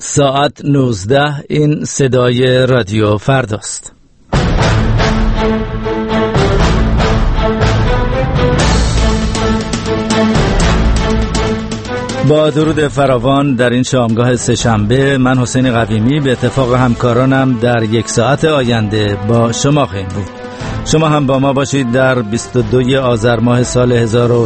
ساعت 19. این صدای رادیو فرداست. با درود فراوان در این شامگاه سه‌شنبه، من حسین قویمی به اتفاق همکارانم در یک ساعت آینده با شما خواهیم بود. شما هم با ما باشید در 22 آذر ماه سال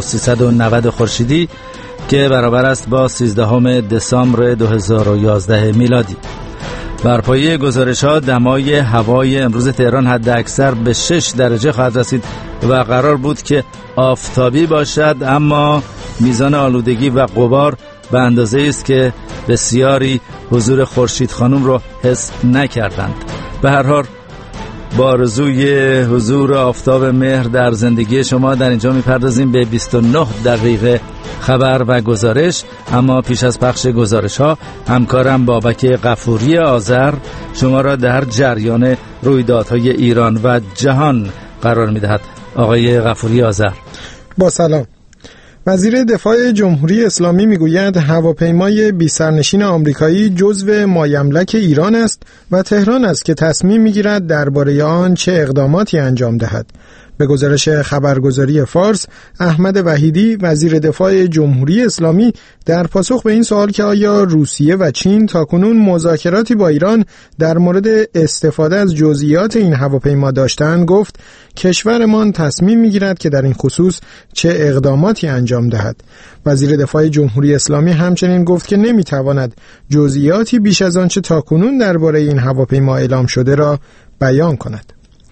1390 خورشیدی که برابر است با 13 دسامبر 2011 میلادی. بر پایه گزارش‌ها دمای هوای امروز تهران حد اکثر به 6 درجه خواهد رسید و قرار بود که آفتابی باشد، اما میزان آلودگی و غبار به اندازه است که بسیاری حضور خورشید خانم رو حس نکردند. به هر حال با آرزوی حضور آفتاب مهر در زندگی شما در اینجا میپردازیم به 29 دقیقه خبر و گزارش. اما پیش از پخش گزارش ها همکارم بابک غفوری آذر شما را در جریان رویدادهای ایران و جهان قرار میدهد. آقای غفوری آذر. با سلام. وزیر دفاع جمهوری اسلامی میگوید هواپیمای بی سرنشین آمریکایی جزو مایملک ایران است و تهران است که تصمیم میگیرد درباره آن چه اقداماتی انجام دهد. به گزارش خبرگزاری فارس، احمد وحیدی وزیر دفاع جمهوری اسلامی در پاسخ به این سوال که آیا روسیه و چین تاکنون مذاکراتی با ایران در مورد استفاده از جزئیات این هواپیما داشتند گفت کشورمان تصمیم میگیرد که در این خصوص چه اقداماتی انجام دهد. وزیر دفاع جمهوری اسلامی همچنین گفت که نمیتواند جزئیاتی بیش از آنچه تاکنون درباره این هواپیما اعلام شده را بیان کند.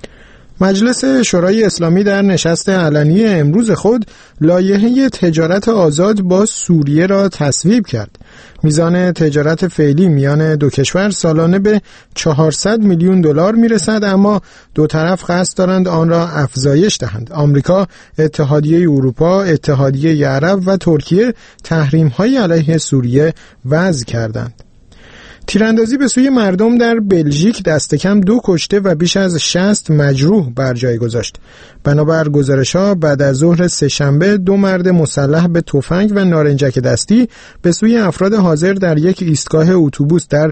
مجلس شورای اسلامی در نشست علنی امروز خود لایحه تجارت آزاد با سوریه را تصویب کرد. میزان تجارت فعلی میان دو کشور سالانه به 400 میلیون دلار میرسد، اما دو طرف قصد دارند آن را افزایش دهند. آمریکا، اتحادیه اروپا، اتحادیه عرب و ترکیه تحریم‌های علیه سوریه وضع کردند. تیراندازی به سوی مردم در بلژیک دست کم 2 کشته و بیش از 60 مجروح بر جای گذاشت. بنابر گزارش‌ها بعد از ظهر سه‌شنبه 2 مرد مسلح به تفنگ و نارنجک دستی به سوی افراد حاضر در یک ایستگاه اتوبوس در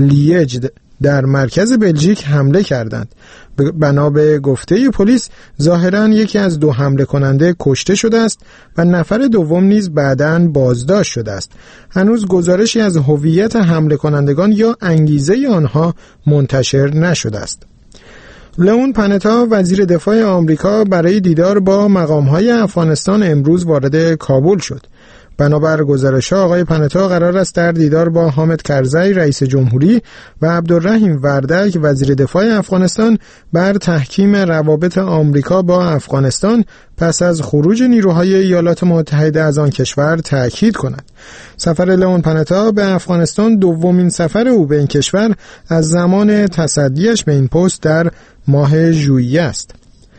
لیژ در مرکز بلژیک حمله کردند. بنا به گفته پلیس ظاهراً یکی از 2 حمله کننده کشته شده است و نفر دوم نیز بعداً بازداشت شده است. هنوز گزارشی از هویت حمله کنندگان یا انگیزه آنها منتشر نشده است. لئون پنتا وزیر دفاع آمریکا برای دیدار با مقام‌های افغانستان امروز وارد کابل شد. بنابر گزارش‌ها آقای پنتا قرار است در دیدار با حامد کرزی رئیس جمهوری و عبدالرحیم وردک وزیر دفاع افغانستان بر تحکیم روابط آمریکا با افغانستان پس از خروج نیروهای ایالات متحده از آن کشور تأکید کند. سفر لئون پنتا به افغانستان دومین سفر او به این کشور از زمان تصدیش به این پست در ماه ژوئیه است.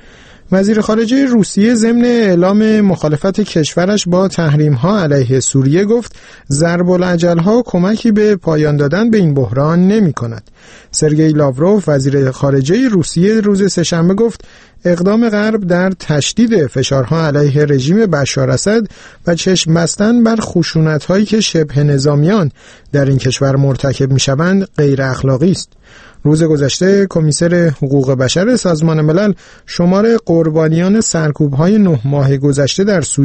وزیر خارجه روسیه ضمن اعلام مخالفت کشورش با تحریم‌ها علیه سوریه گفت ضرب الاجل‌ها کمکی به پایان دادن به این بحران نمی‌کند. سرگئی لاوروف وزیر خارجه روسیه روز سه‌شنبه گفت اقدام غرب در تشدید فشارها علیه رژیم بشار اسد و چشم بستن بر خشونت‌هایی که شبه نظامیان در این کشور مرتکب می‌شوند غیر اخلاقی است. روز گذشته کمیسر حقوق بشر سازمان ملل شمار قربانیان سرکوب‌های 9 ماه گذشته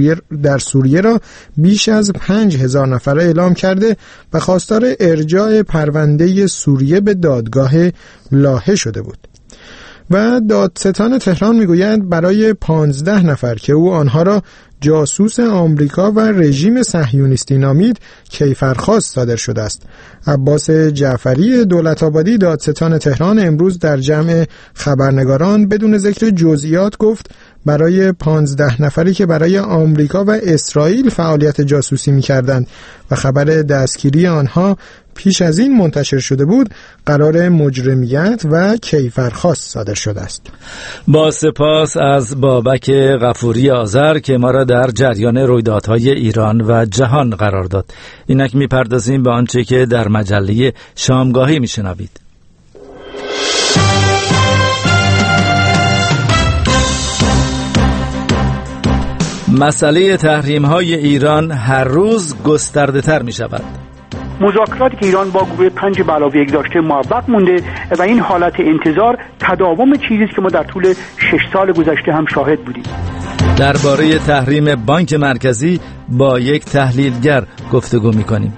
در سوریه را بیش از 5000 نفر اعلام کرده و خواستار ارجاع پرونده سوریه به دادگاه لاهه شده بود. و دادستان تهران میگوید برای 15 نفر که او آنها را جاسوس آمریکا و رژیم صهیونیستی نامید کیفرخواست صادر شده است. عباس جعفری دولت‌آبادی دادستان تهران امروز در جمع خبرنگاران بدون ذکر جزئیات گفت برای 15 نفری که برای آمریکا و اسرائیل فعالیت جاسوسی می‌کردند و خبر دستگیری آنها پیش از این منتشر شده بود قرار مجرمیت و کیفرخواست صادر شده است. با سپاس از بابک غفوری آذر که ما را در جریان رویدادهای ایران و جهان قرار داد. اینک می‌پردازیم به آنچه که در مجله شامگاهی می‌شنوید. مسئله تحریم‌های ایران هر روز گسترده‌تر می‌شود. مذاکراتی که ایران با گروه 5 به علاوه 1 داشته موفق مونده و این حالت انتظار تداوم چیزی است که ما در طول 6 سال گذشته هم شاهد بودیم. درباره تحریم بانک مرکزی با یک تحلیلگر گفتگو می‌کنیم.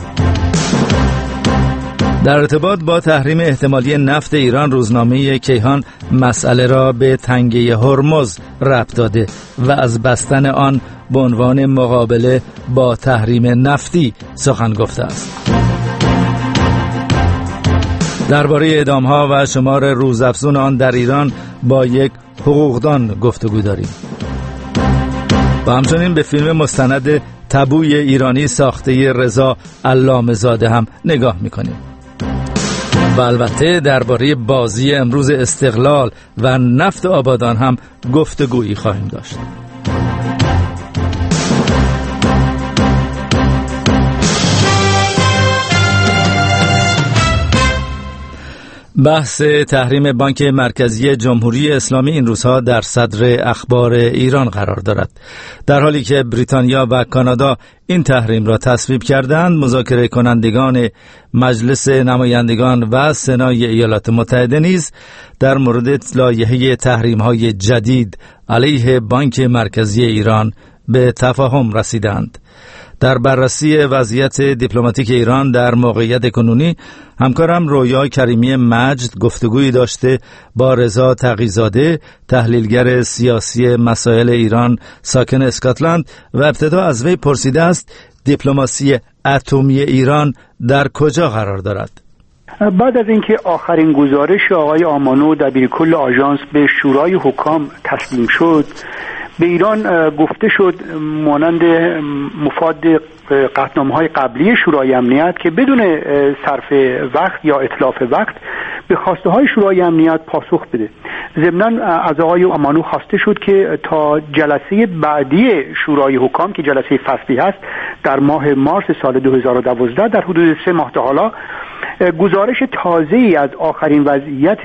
در ارتباط با تحریم احتمالی نفت ایران، روزنامه کیهان مسئله را به تنگه هرمز ربط داده و از بستن آن به عنوان مقابله با تحریم نفتی سخن گفته است. درباره اعدام‌ها و شمار روزافزون آن در ایران با یک حقوقدان گفتگو داریم. و همچنین به فیلم مستند تابوی ایرانی ساخته رضا علامه‌زاده هم نگاه می‌کنیم. و البته درباره بازی امروز استقلال و نفت آبادان هم گفتگویی خواهیم داشت. بحث تحریم بانک مرکزی جمهوری اسلامی این روزها در صدر اخبار ایران قرار دارد. در حالی که بریتانیا و کانادا این تحریم را تصویب کردند، مذاکره کنندگان مجلس نمایندگان و سنای ایالات متحده نیز در مورد لایحه تحریم‌های جدید علیه بانک مرکزی ایران به تفاهم رسیدند. در بررسی وضعیت دیپلماتیک ایران در موقعیت کنونی، همکارم رویا کریمی مجد گفتگویی داشته با رضا تقی‌زاده، تحلیلگر سیاسی مسائل ایران ساکن اسکاتلند، و ابتدا از وی پرسیده است دیپلماسی اتمی ایران در کجا قرار دارد؟ بعد از اینکه آخرین گزارش آقای آمانو دبیرکل آژانس به شورای حکام تسلیم شد، به ایران گفته شد مانند مفاد قطعنامه‌های قبلی شورای امنیت که بدون صرف وقت یا اتلاف وقت به خواسته های شورای امنیت پاسخ بده. ضمناً از آقای آمانو خواسته شد که تا جلسه بعدی شورای حکام که جلسه فصلی هست در ماه مارس سال 2012 در حدود 3 ماه تا حالا گزارش تازه‌ای از آخرین وضعیت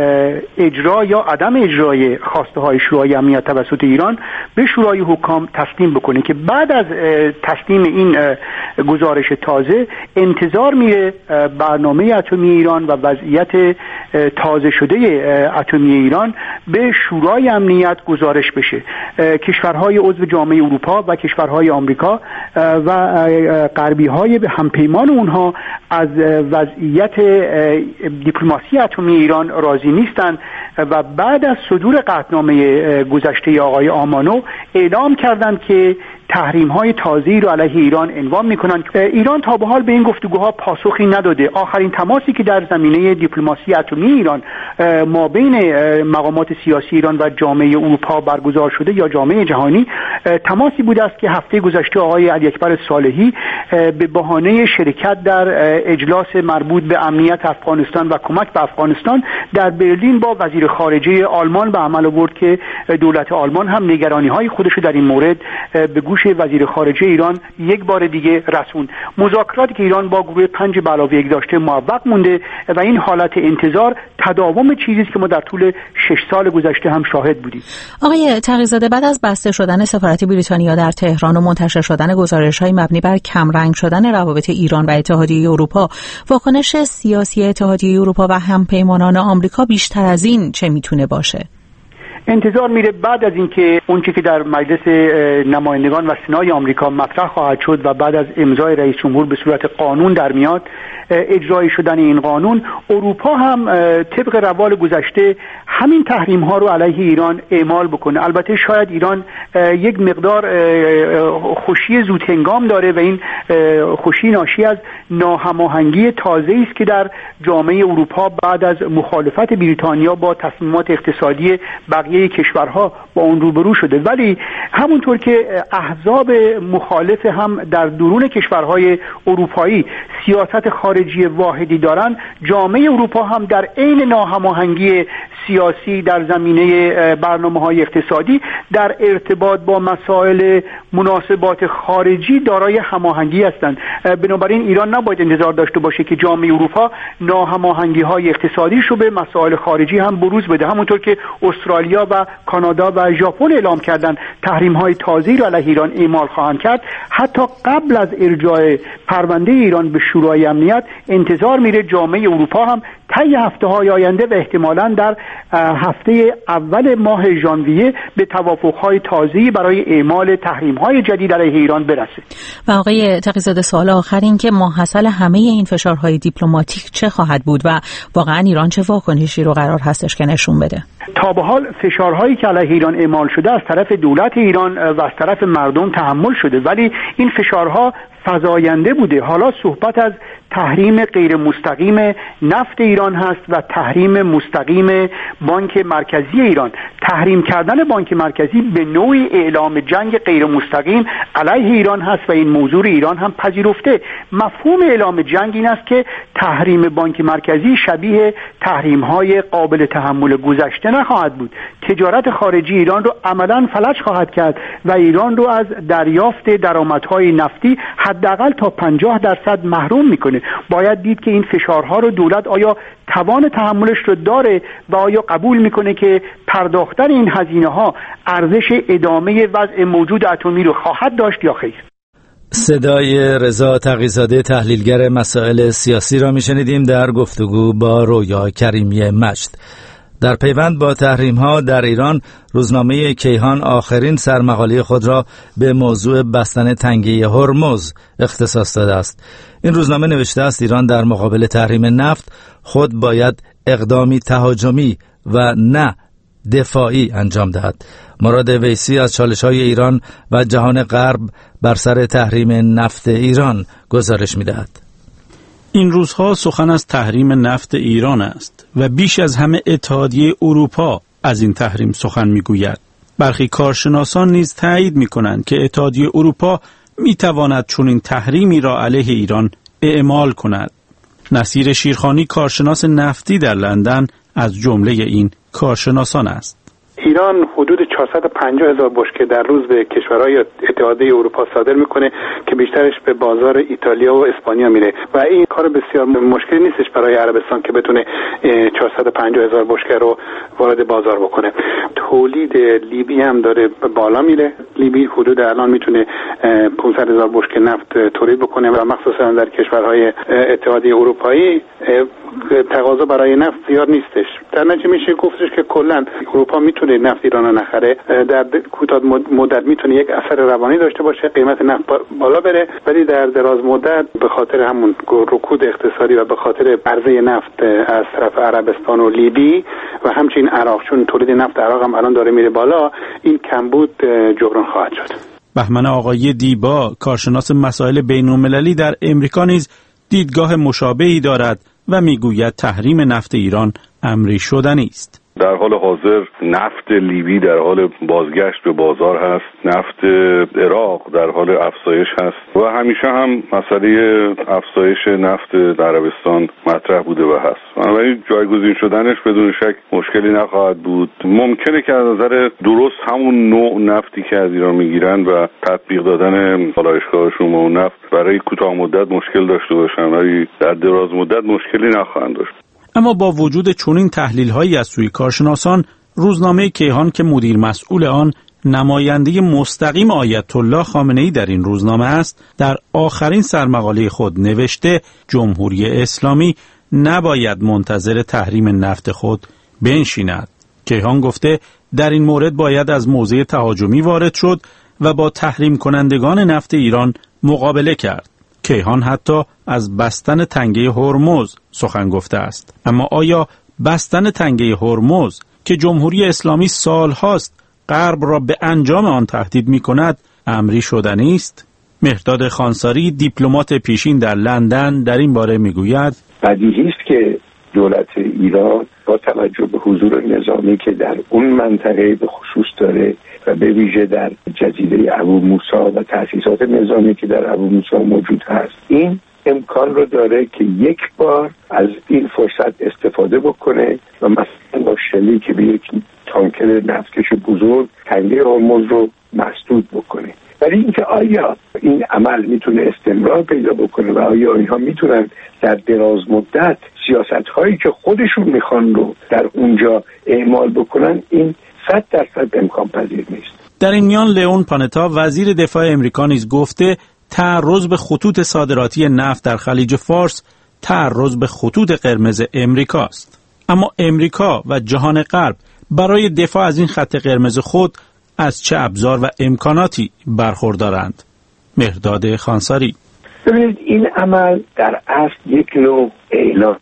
اجرا یا عدم اجرای خواسته های شورای امنیت توسط ایران به شورای حکام تسلیم بکنه که بعد از تسلیم این گزارش تازه انتظار میره برنامه اتمی ایران و وضعیت تازه شده اتمی ایران به شورای امنیت گزارش بشه. کشورهای عضو جامعه اروپا و کشورهای آمریکا و غربی‌های به همپیمان اونها از وضعیت دیپلماسی اتمی ایران راضی نیستند و بعد از صدور قطعنامه گذشته آقای آمانو اعلام کردند که تحریم‌های تازه‌ای رو علیه ایران عنوان می‌کنند. ایران تا به حال به این گفتگوها پاسخی نداده. آخرین تماسی که در زمینه دیپلماسی اتمی ایران ما بین مقامات سیاسی ایران و جامعه اروپا برگزار شده یا جامعه جهانی تماسی بوده است که هفته گذشته آقای علی اکبر صالحی به بهانه شرکت در اجلاس مربوط به امنیت افغانستان و کمک به افغانستان در برلین با وزیر خارجه آلمان به عمل آورد که دولت آلمان هم نگرانی‌های خودش رو در این مورد به گوش وزیر خارجه ایران یک بار دیگه رسوند. مذاکراتی که ایران با گروه 5 به علاوه 1 داشته موفق مونده و این حالت انتظار تداوم چیزی است که ما در طول 6 سال گذشته هم شاهد بودیم. آقای تقی‌زاده، بعد از بسته شدن سفارت بریتانیا در تهران و منتشر شدن گزارش‌های مبنی بر کمرنگ شدن روابط ایران و اتحادیه اروپا، واکنش سیاسی اتحادیه اروپا و همپیمانان آمریکا بیشتر از این چه میتونه باشه؟ انتظار میره بعد از اینکه اون چیزی که در مجلس نمایندگان و سنای آمریکا مطرح خواهد شد و بعد از امضای رئیس جمهور به صورت قانون در میاد، اجرای شدن این قانون، اروپا هم طبق روال گذشته همین تحریم ها رو علیه ایران اعمال بکنه. البته شاید ایران یک مقدار خوشی زود هنگام داره و این خوشی ناشی از ناهماهنگی تازه‌ای است که در جامعه اروپا بعد از مخالفت بریتانیا با تصمیمات اقتصادی بقیه کشورها با اون روبرو شده. ولی همونطور که احزاب مخالف هم در درون کشورهای اروپایی سیاست خارجی واحدی دارن، جامعه اروپا هم در عین ناهماهنگی سیاسی، در زمینه برنامه‌های اقتصادی، در ارتباط با مسائل مناسبات خارجی دارای هماهنگی هستند. بنابراین ایران نباید انتظار داشته باشه که جامعه اروپا ناهماهنگی‌های اقتصادیش رو به مسائل خارجی هم بروز بده. همونطور که استرالیا و کانادا و ژاپن اعلام کردن تحریم‌های تازه‌ای را علیه ایران اعمال خواهند کرد، حتی قبل از ارجاع پرونده ایران به شورای امنیت انتظار میره جامعه اروپا هم طی هفته‌های آینده و احتمالاً در هفته اول ماه ژانویه به توافق‌های تازه‌ای برای اعمال تحریم‌های جدید علیه ایران برسه. و آقای تقی‌زاده، سوال آخر این که ماحصل همه این فشارهای دیپلماتیک چه خواهد بود و واقعاً ایران چه واکنشی رو قرار هستش که نشون بده؟ تا به حال فشارهایی که علیه ایران اعمال شده از طرف دولت ایران و از طرف مردم تحمل شده، ولی این فشارها فزاینده بوده. حالا صحبت از تحریم غیر مستقیم نفت ایران هست و تحریم مستقیم بانک مرکزی ایران. تحریم کردن بانک مرکزی به نوعی اعلام جنگ غیر مستقیم علیه ایران هست و این موضوع ایران هم پذیرفته. مفهوم اعلام جنگ این است که تحریم بانک مرکزی شبیه تحریم‌های قابل تحمل گذشته نخواهد بود. تجارت خارجی ایران رو عملاً فلج خواهد کرد و ایران رو از دریافت درآمدهای نفتی حداقل تا 50% محروم میکنه. باید دید که این فشارها رو دولت آیا توان تحملش رو داره و آیا قبول میکنه که پرداختن این هزینه ها ارزش ادامه وضع موجود اتمی رو خواهد داشت یا خیر. صدای رضا تقی‌زاده تحلیلگر مسائل سیاسی را میشنیدیم در گفتگو با رویا کریمی مجد. در پیوند با تحریم‌ها در ایران، روزنامه کیهان آخرین سرمقاله خود را به موضوع بستن تنگه هرمز اختصاص داده است. این روزنامه نوشته است ایران در مقابل تحریم نفت خود باید اقدامی تهاجمی و نه دفاعی انجام دهد. مراد ویسی از چالش‌های ایران و جهان غرب بر سر تحریم نفت ایران گزارش می‌دهد. این روزها سخن از تحریم نفت ایران است و بیش از همه اتحادیه اروپا از این تحریم سخن میگوید. برخی کارشناسان نیز تایید میکنند که اتحادیه اروپا میتواند چنین تحریمی را علیه ایران اعمال کند. نصیر شیرخانی کارشناس نفتی در لندن از جمله این کارشناسان است. ایران حدود 450,000 بشکه در روز به کشورهای اتحادیه اروپا صادر میکنه که بیشترش به بازار ایتالیا و اسپانیا میره و این کار بسیار مشکلی نیستش برای عربستان که بتونه 450,000 بشکه رو وارد بازار بکنه. تولید لیبی هم داره بالا میره. لیبی حدود الان میتونه 500,000 بشکه نفت تولید بکنه و مخصوصا در کشورهای اتحادیه اروپایی تقاضا برای نفت زیاد نیستش. در نتیجه میشه گفتش که کلا اروپا میتونه نفت ایران رو نخره، در کوتاه مدت میتونه یک اثر روانی داشته باشه، قیمت نفت بالا بره، ولی در دراز مدت به خاطر همون رکود اقتصادی و به خاطر عرضه نفت از طرف عربستان و لیبی و همچنین عراق، چون تولید نفت عراق هم الان داره میره بالا، این کمبود جبران خواهد شد. بهمن آقای دیبا کارشناس مسائل بین‌المللی در امریکا نیز دیدگاه مشابهی دارد و میگوید تحریم نفت ایران امری شدنی است. در حال حاضر نفت لیبی در حال بازگشت به بازار هست، نفت عراق در حال افزایش هست و همیشه هم مسئله افزایش نفت عربستان مطرح بوده و هست. بنابراین جایگزین شدنش بدون شک مشکلی نخواهد بود. ممکنه که از نظر درست همون نوع نفتی که از ایران میگیرن و تطبیق دادن پالایشگاهشون به اون نفت برای کوتاه مدت مشکل داشته باشن، ولی در دراز مدت مشکلی نخواهند داشت. اما با وجود چنین تحلیل‌هایی از سوی کارشناسان، روزنامه کیهان که مدیر مسئول آن نماینده مستقیم آیت الله خامنه‌ای در این روزنامه است، در آخرین سرمقاله خود نوشته جمهوری اسلامی نباید منتظر تحریم نفت خود بنشیند. کیهان گفته در این مورد باید از موضع تهاجمی وارد شد و با تحریم کنندگان نفت ایران مقابله کرد. کیهان حتی از بستن تنگه هرمز سخن گفته است. اما آیا بستن تنگه هرمز که جمهوری اسلامی سالهاست غرب را به انجام آن تهدید می کند امری شدنی است؟ مهرداد خانساری دیپلمات پیشین در لندن در این باره می گوید بدیهی است که دولت ایران با توجه به حضور نظامی که در اون منطقه به خصوص داره و به ویژه در جزیره ابو موسی و تأسیسات نظامی که در ابو موسی موجود هست، این امکان رو داره که یک بار از این فرصت استفاده بکنه و مثلا با شلیک به یک تانکر نفتکش بزرگ تنگه هرمز رو مسدود بکنه. ولی اینکه آیا این عمل میتونه استمرار پیدا بکنه و آیا اینها میتونن در دراز مدت سیاست هایی که خودشون میخوان رو در اونجا اعمال بکنن، این 100% امکان پذیر نیست. در این میان لئون پانتا وزیر دفاع امریکا نیز گفته تعرض به خطوط صادراتی نفت در خلیج فارس تعرض به خطوط قرمز امریکاست. اما امریکا و جهان غرب برای دفاع از این خط قرمز خود از چه ابزار و امکاناتی برخوردارند؟ مهرداد خانساری: ببینید، این عمل در اصل یک نوع اعلام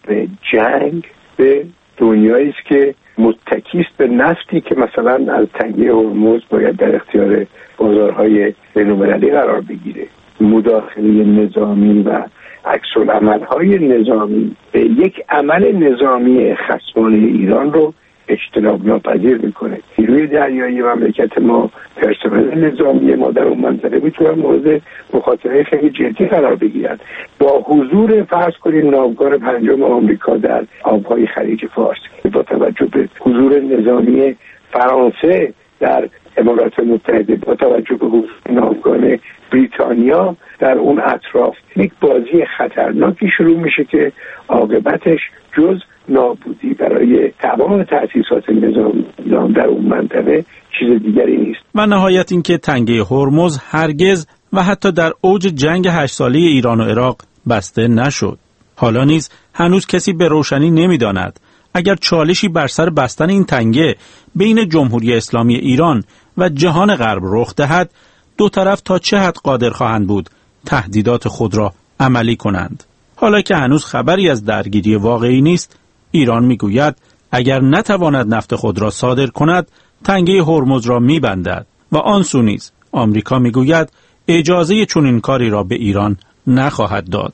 جنگ به دنیایی است که متکی است به نفتی که مثلا از تنگه هرمز باید در اختیار بازارهای بین‌المللی قرار بگیره. مداخله نظامی و عکس‌العمل‌های نظامی به یک عمل نظامی خصمانه ایران رو اجتناب ناپذیر میکنه. نیروی دریایی مملکت ما، پرسنل نظامی ما در اون منطقه میتونن مورد مخاطره خیلی جدی قرار بگیرن. با حضور فرض کنیم ناوگان پنجم آمریکا در آبهای خلیج فارس، با توجه به حضور نظامی فرانسه در امارات متحده، با توجه به حضور ناوگان بریتانیا در اون اطراف، یک بازی خطرناکی شروع میشه که عاقبتش جز نابودی برای تمام تأسیسات نظامی در اون منطقه چیز دیگری نیست. و نهایت اینکه تنگه هرمز هرگز و حتی در اوج جنگ 8 ساله ایران و عراق بسته نشد. حالا نیز هنوز کسی به روشنی نمی‌داند اگر چالشی بر سر بستن این تنگه بین جمهوری اسلامی ایران و جهان غرب رخ دهد، دو طرف تا چه حد قادر خواهند بود تهدیدات خود را عملی کنند. حالا که هنوز خبری از درگیری واقعی نیست، ایران میگوید اگر نتواند نفت خود را صادر کند تنگه هرمز را میبندد و آن سو نیز آمریکا میگوید اجازه چنین کاری را به ایران نخواهد داد.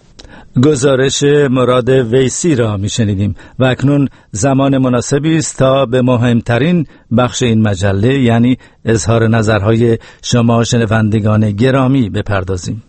گزارش مراد ویسی را میشنیدیم و اکنون زمان مناسبی است تا به مهمترین بخش این مجله، یعنی اظهار نظرهای شما شنوندگان گرامی بپردازیم.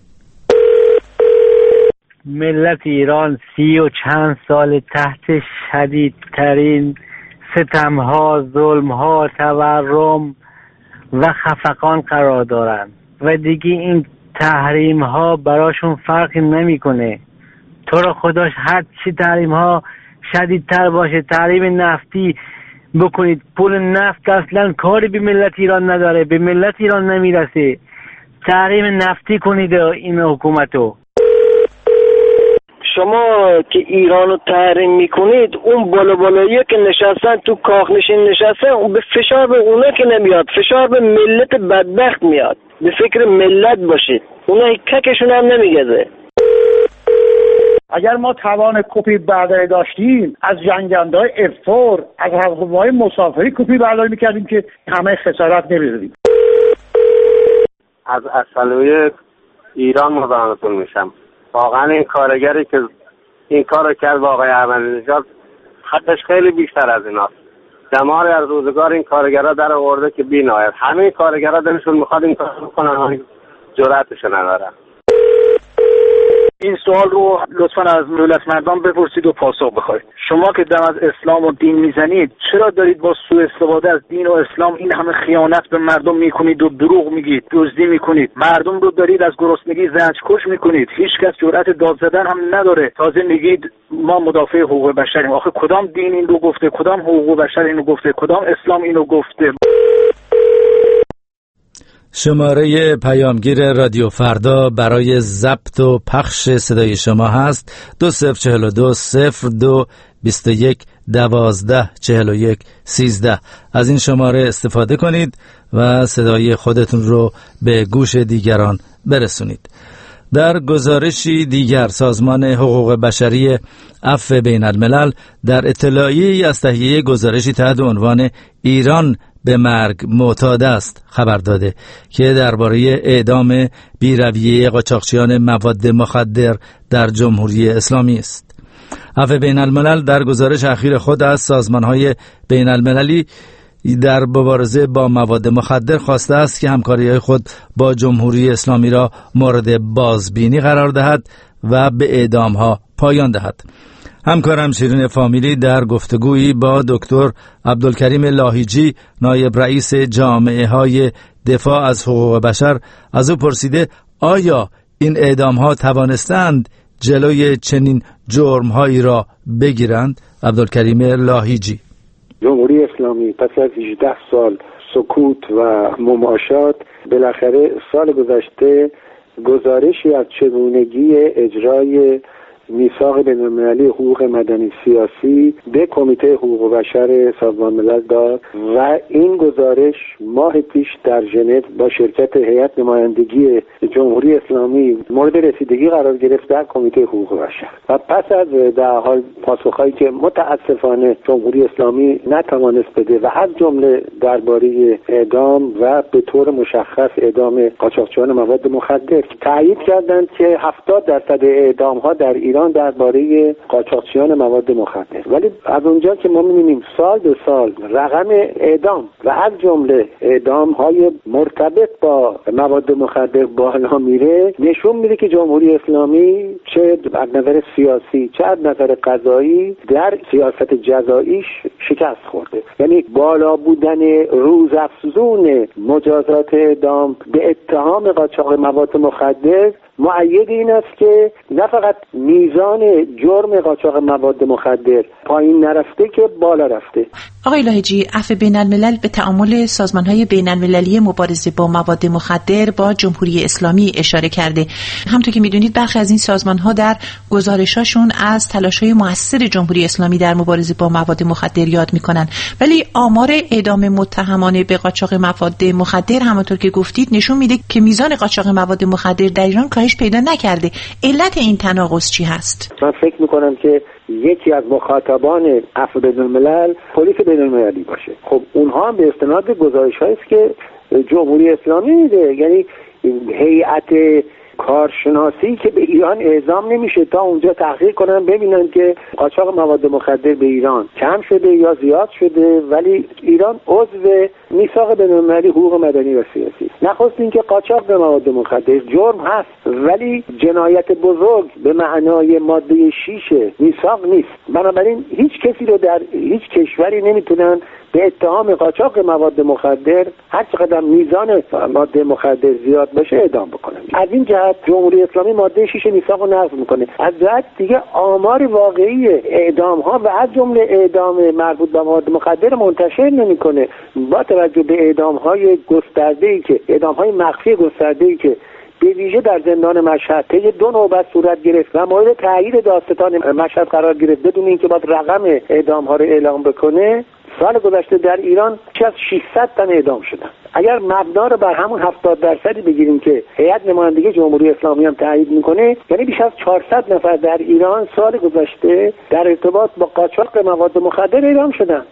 ملت ایران 30 و چند سال تحت شدیدترین ستمها، ظلمها، تورم و خفقان قرار دارند و دیگه این تحریم ها براشون فرقی نمیکنه. تو رو خداش هر چی تحریم ها شدیدتر باشه، تحریم نفتی بکنید. پول نفت اصلا کاری به ملت ایران نداره، به ملت ایران نمیرسه. تحریم نفتی کنید این حکومتو. شما که ایرانو تحریم میکنید، اون بالایی که نشستن تو کاخنشین نشستن، به فشار به اونا که نمیاد، فشار به ملت بدبخت میاد. به فکر ملت باشید، اونا ککشون هم نمیگذه. اگر ما توان کپی برداری داشتیم، از جنگنده‌های F4 از هواپیماهای مسافری کپی برداری میکردیم که همه خسارت نمی‌دادیم. از اصلوی ایران مزاحمتون میشم. واقعا این کارگری که این کار رو کرد با آقای احمدی‌نژاد حقش خیلی بیشتر از ایناست. دمار از روزگار این کارگرها در آورده که بی‌نهایت. همه کارگرها دلشون میخواد این کار بکنن، جرأتش ندارن. این سوال رو لطفاً از دولت مردان بپرسید و پاسخ بخواید. شما که دم از اسلام و دین میزنید، چرا دارید با سوء استفاده از دین و اسلام این همه خیانت به مردم میکنید و دروغ میگید، دزدی میکنید، مردم رو دارید از گرسنگی زجرکش میکنید، هیچ کس جرأت داد زدن هم نداره، تازه میگید ما مدافع حقوق بشریم. آخه کدام دین این رو گفته؟ کدام حقوق بشر اینو گفته؟ کدام اسلام اینو گفته؟ شماره پیامگیر رادیو فردا برای ضبط و پخش صدای شما هست 2042 02 21 12 41 13. از این شماره استفاده کنید و صدای خودتون رو به گوش دیگران برسونید. در گزارشی دیگر، سازمان حقوق بشری عفو بین الملل در اطلاعیه‌ای از تهیه گزارشی تحت عنوان ایران به مرگ معتاد است خبر داده که درباره اعدام بی‌رویه قاچاقچیان مواد مخدر در جمهوری اسلامی است. عفو بین الملل در گزارش اخیر خود از سازمان‌های بین المللی در مبارزه با مواد مخدر خواسته است که همکاری‌های خود با جمهوری اسلامی را مورد بازبینی قرار دهد و به اعدام‌ها پایان دهد. همکارم شیرین فامیلی در گفتگویی با دکتر عبدالکریم لاهیجی نایب رئیس جامعه های دفاع از حقوق بشر از او پرسیده آیا این اعدام‌ها توانستند جلوی چنین جرم‌هایی را بگیرند؟ عبدالکریم لاهیجی: جمهوری اسلامی پس از 18 سال سکوت و مماشات بالاخره سال گذشته گزارشی از چگونگی اجرای میثاق بین‌المللی حقوق مدنی سیاسی به کمیته حقوق بشر سازمان ملل داد و این گزارش ماه پیش در ژنو با شرکت هیئت نمایندگی جمهوری اسلامی مورد رسیدگی قرار گرفت در کمیته حقوق بشر و پس از در حال پاسخهایی که متاسفانه جمهوری اسلامی نتوانست بده و از جمله درباره اعدام و به طور مشخص اعدام قاچاقچیان مواد مخدر تایید کردند که 70% اعدام‌ها در ایران درباره قاچاقچیان مواد مخدر، ولی از اونجا که ما می‌بینیم سال به سال رقم اعدام و از جمله اعدام‌های مرتبط با مواد مخدر بالا میره، نشون میده که جمهوری اسلامی چه از نظر سیاسی چه از نظر قضایی در سیاست جزاییش شکست خورده. یعنی بالا بودن روزافزون مجازات اعدام به اتهام قاچاق مواد مخدر مؤید این است که نه فقط میزان جرم قاچاق مواد مخدر پایین نرفته که بالا رفته. آقای لاهیجی، عفو بین‌الملل به تعامل سازمان‌های بین‌المللی مبارزه با مواد مخدر با جمهوری اسلامی اشاره کرده. همونطور که می‌دونید برخی از این سازمان‌ها در گزارش‌هاشون از تلاش‌های مؤثر جمهوری اسلامی در مبارزه با مواد مخدر یاد می‌کنن، ولی آمار اعدام متهمانه به قاچاق مواد مخدر همونطور که گفتید نشون میده که میزان قاچاق مواد مخدر در ایران کاهش پیدا نکرده. علت این تناقض چی هست؟ من فکر می‌کنم که یکی از مخاطبان عفو بین‌الملل پلیس بین‌المللی باشه. خب اونها هم به استناد گزارش‌هایی است که جمهوری اسلامی میده، یعنی هیئت کارشناسی که به ایران اعزام نمیشه تا اونجا تحقیق کنن ببینن که قاچاق مواد مخدر به ایران کم شده یا زیاد شده، ولی ایران عضو میثاق بین‌المللی حقوق مدنی و سیاسی. نخست اینکه قاچاق به مواد مخدر جرم هست، ولی جنایت بزرگ به معنای ماده 6 میثاق نیست. بنابراین هیچ کسی رو در هیچ کشوری نمیتونن به اتهام قاچاق مواد مخدر هر چقدر میزان ماده مخدر زیاد باشه اعدام بکنن. از این جهت جمهوری اسلامی ماده 6 میثاق رو نقض میکنه. از جهت دیگه آمار واقعی اعدام ها و از جمله اعدام مربوط به مواد مخدر منتشر نمیکنه. با توجه به اعدام های گسترده‌ای که اعدام های مخفی گسترده‌ای که به ویژه در زندان مشهد طی 2 نوبت صورت گرفت و مورد تایید دادستان مشهد قرار گرفت بدون اینکه باید رقم اعدام ها رو اعلام بکنه، سال گذشته در ایران بیش از 600 تن اعدام شدن. اگر مبنا رو بر همون 70% بگیریم که هیئت نمایندگی جمهوری اسلامی هم تایید میکنه، یعنی بیش از 400 نفر در ایران سال گذشته در ارتباط با قاچاق مواد مخدر اعدام شدن.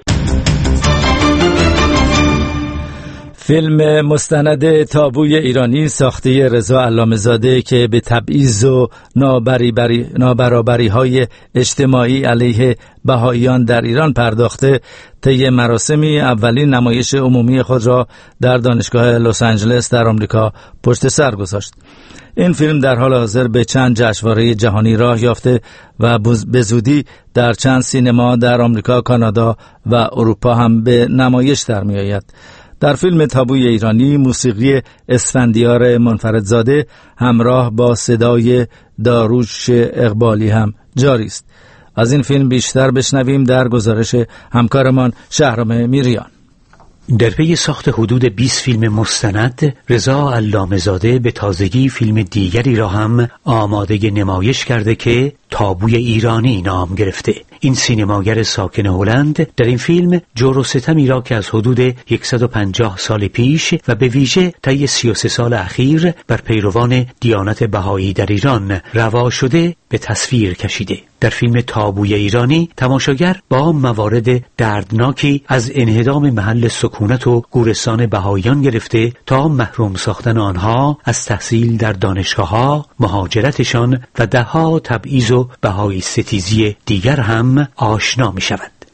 فیلم مستند تابوی ایرانی ساخته رضا علامه‌زاده که به تبعیض و نابرابری‌های اجتماعی علیه بهائیان در ایران پرداخته، طی مراسمی اولین نمایش عمومی خود را در دانشگاه لس آنجلس در آمریکا پشت سر گذاشت. این فیلم در حال حاضر به چند جشنواره جهانی راه یافته و به زودی در چند سینما در آمریکا، کانادا و اروپا هم به نمایش در می‌آید. در فیلم تابوی ایرانی موسیقی اسفندیار منفردزاده همراه با صدای داروش اقبالی هم جاری است. از این فیلم بیشتر بشنویم در گزارش همکارمان شهرام میریان. در پی ساخت حدود 20 فیلم مستند، رضا علامه‌زاده به تازگی فیلم دیگری را هم آماده نمایش کرده که تابوی ایرانی نام گرفته. این سینماگر ساکن هلند در این فیلم جور و ستمی را که از حدود 150 سال پیش و به ویژه طی 33 سال اخیر بر پیروان دیانت بهایی در ایران روا شده به تصویر کشیده. در فیلم تابوی ایرانی تماشاگر با موارد دردناکی از انهدام محل سکونت و گورستان بهاییان گرفته تا محروم ساختن آنها از تحصیل در دانشگاه‌ها، مهاجرتشان و دهها تبعیض و بهایی ستیزی دیگر هم آشنا می شود.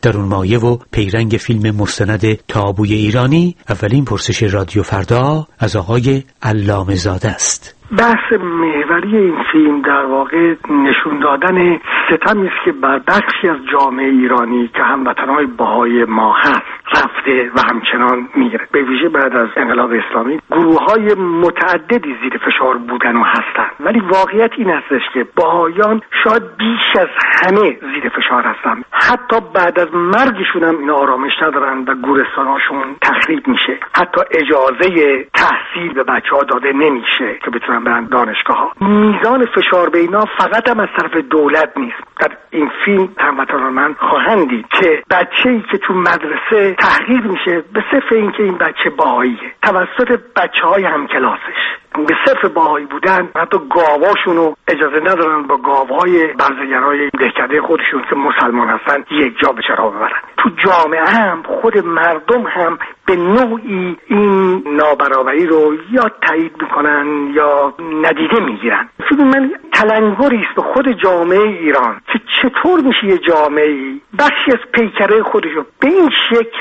در اون مایه و پیرنگ فیلم مستند تابوی ایرانی اولین پرسش رادیو فردا از آقای علامه زاده است. بحث محوری این فیلم در واقع نشون دادن ستمی است که بر بخشی از جامعه ایرانی که هموطنهای بهایی ما هست رفته و همچنان میگیره. به ویژه بعد از انقلاب اسلامی گروه‌های متعددی زیر فشار بودن و هستند، ولی واقعیت این هستش که بهایان شاید بیش از همه زیر فشار هستند. حتی بعد از مرگشون هم اینا آرامش ندارن و گورستاناشون تخریب میشه. حتی اجازه تحصیل به بچه‌ها داده نمیشه که بتونن برن دانشگاه ها. میزان فشار به اینا فقط هم از طرف دولت نیست. در این فیلم هموطنان من خواهند دید که بچه‌ای که تو مدرسه تحقیر میشه به صرف اینکه این بچه بهاییه توسط بچه‌های همکلاسش، به صرف بهایی بودن حتی گاواشونو اجازه ندارن با گاوهای برزگرای دهکده خودشون که مسلمان هستن یک جا به چرا ببرن. تو جامعه هم خود مردم هم به نوعی این نابرابری رو یا تایید میکنن یا ندیده میگیرن. فکر من تلنگری است به خود جامعه ایران که چطور میشه یه جامعه‌ای بخشی از پیکره خودشو به این شکل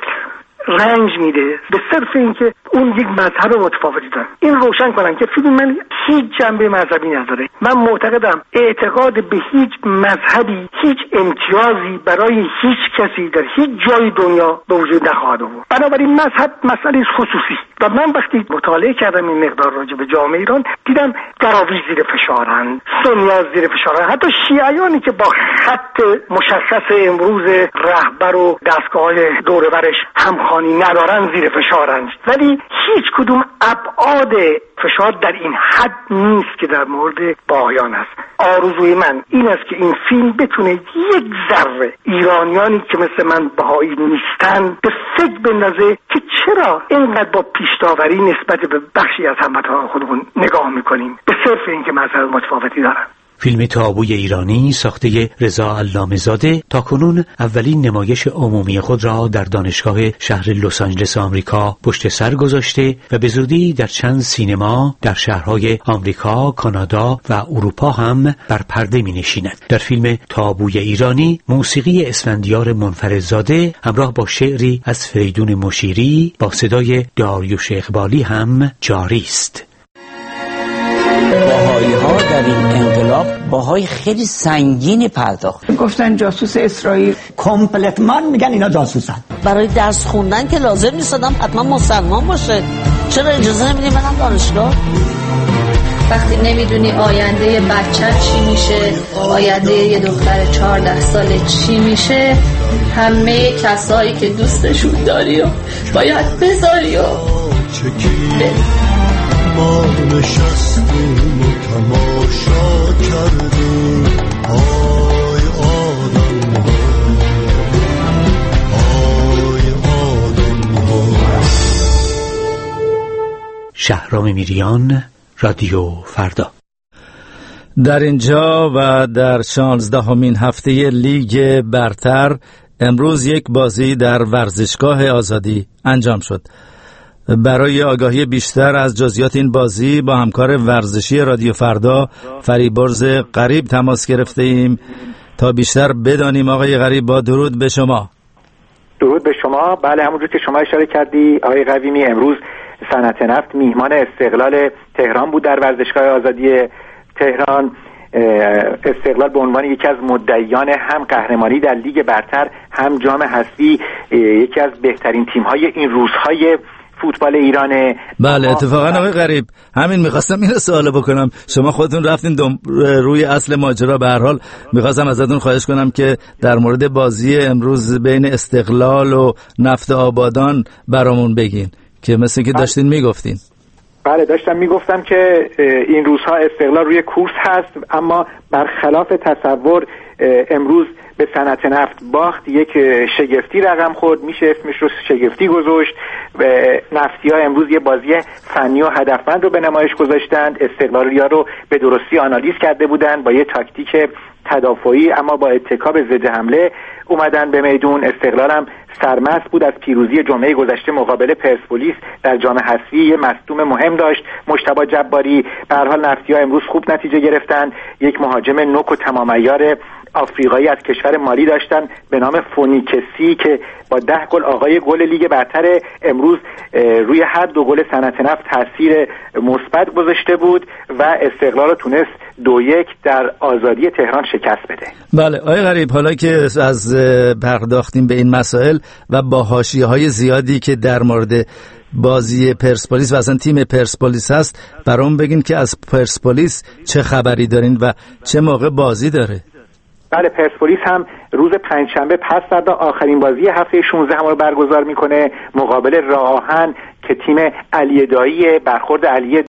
رنج میده به صرف اینکه اون یک مذهب متفاوتی داره. این روشن کنن که فیلم من هیچ جنبه مذهبی نداره. من معتقدم اعتقاد به هیچ مذهبی هیچ امتیازی برای هیچ کسی در هیچ جای دنیا به وجود نخواهد آورد. بنابراین مذهب مسئله خصوصی و من وقتی مطالعه کردم این مقدار راجع به جامعه ایران دیدم دراویش زیر فشارن، سنی‌ها زیر فشارن، حتی شیعیانی که با خط مشخص امروز رهبر و دستگاه دور و برش همخوانی ندارن زیر فشارن، ولی هیچ کدوم ابعاد فشار در این حد نیست که در مورد بهایان است. آرزوی من این است که این فیلم بتونه یک ذره ایرانیانی که مثل من بهایی نیستن به فکر بندازه که چرا اینقدر با پیش‌داوری نسبت به بخشی از هموطنان خودمون نگاه میکنیم به صرف اینکه مذهب متفاوتی دارن. فیلم تابوی ایرانی ساخته رضا علامه زاده تاکنون اولین نمایش عمومی خود را در دانشگاه شهر لس آنجلس آمریکا پشت سر گذاشته و به زودی در چند سینما در شهرهای آمریکا، کانادا و اروپا هم بر پرده می‌نشیند. در فیلم تابوی ایرانی موسیقی اسفندیار منفردزاده همراه با شعری از فریدون مشیری با صدای داریوش اقبالی هم جاری است. باهایی ها در این انقلاب باهای خیلی سنگینی پرداخت. گفتن جاسوس اسرائیل، کامپلتمان میگن اینا جاسوسن. برای درس خوندن که لازم نیست آدم حتما مسلمان باشه. چرا اجازه نمیدی برم دانشگاه؟ وقتی نمیدونی آینده بچه چی میشه، آینده یه دختر 14 ساله چی میشه، همه کسایی که دوستشون داری و باید بذاری و ما نشستیم و تماشا کردیم آی آدم ها. شهرام میریان، رادیو فردا. در اینجا و در 16مین هفته لیگ برتر امروز یک بازی در ورزشگاه آزادی انجام شد. برای آگاهی بیشتر از جزئیات این بازی با همکار ورزشی رادیو فردا فریبرز غریب تماس گرفته ایم تا بیشتر بدانیم. آقای غریب، با درود به شما. درود به شما. بله، همونجور که شما اشاره کردی آقای قویمی، امروز صنعت نفت میهمان استقلال تهران بود در ورزشگاه آزادی تهران. استقلال به عنوان یکی از مدعیان هم قهرمانی در لیگ برتر هم جام حذفی، یکی از بهترین تیم‌های این روزهای فوتبال ایرانه. بله، اتفاقا آقای غریب همین میخواستم این سوال بکنم. شما خودتون رفتین روی اصل ماجرا. به هر حال میخواستم ازتون خواهش کنم که در مورد بازی امروز بین استقلال و نفت آبادان برامون بگین که مثل که داشتین میگفتین. بله، داشتم میگفتم که این روزها استقلال روی کورس هست، اما برخلاف تصور امروز به صنعت نفت باخت. یک شگفتی رقم خورد، میشه اسمش رو شگفتی گذاشت. نفتی‌ها امروز یه بازی فنی و هدفمند رو به نمایش گذاشتند. استقلالیا رو به درستی آنالیز کرده بودند، با یه تاکتیک تدافعی اما با اتکا به ضد حمله اومدن به میدون. استقلال هم سرمست بود از پیروزی جمعه گذشته مقابل پرسپولیس در جام حذفی. یه مصدوم مهم داشت، مجتبی جباری. به هر حال نفتی‌ها امروز خوب نتیجه گرفتند. یک مهاجم نوک و تمام عیار آفریقایی از کشور مالی داشتن به نام فونیکسی که با 10 گل آقای گل لیگ برتر امروز روی هر 2 گل صنعت نفت تاثیر مثبت گذاشته بود و استقلال رو تونست 2-1 در آزادی تهران شکست بده. بله آقای غریب، حالا که از پرداختیم به این مسائل و با حاشیه‌های زیادی که در مورد بازی پرسپولیس و اصلا تیم پرسپولیس هست، برام بگین که از پرسپولیس چه خبری دارین و چه موقع بازی داره؟ بله، پرسپولیس هم روز پنجشنبه پس فردا آخرین بازی هفته 16 رو برگزار میکنه مقابل راه آهن که تیم علی دایی برخورد علی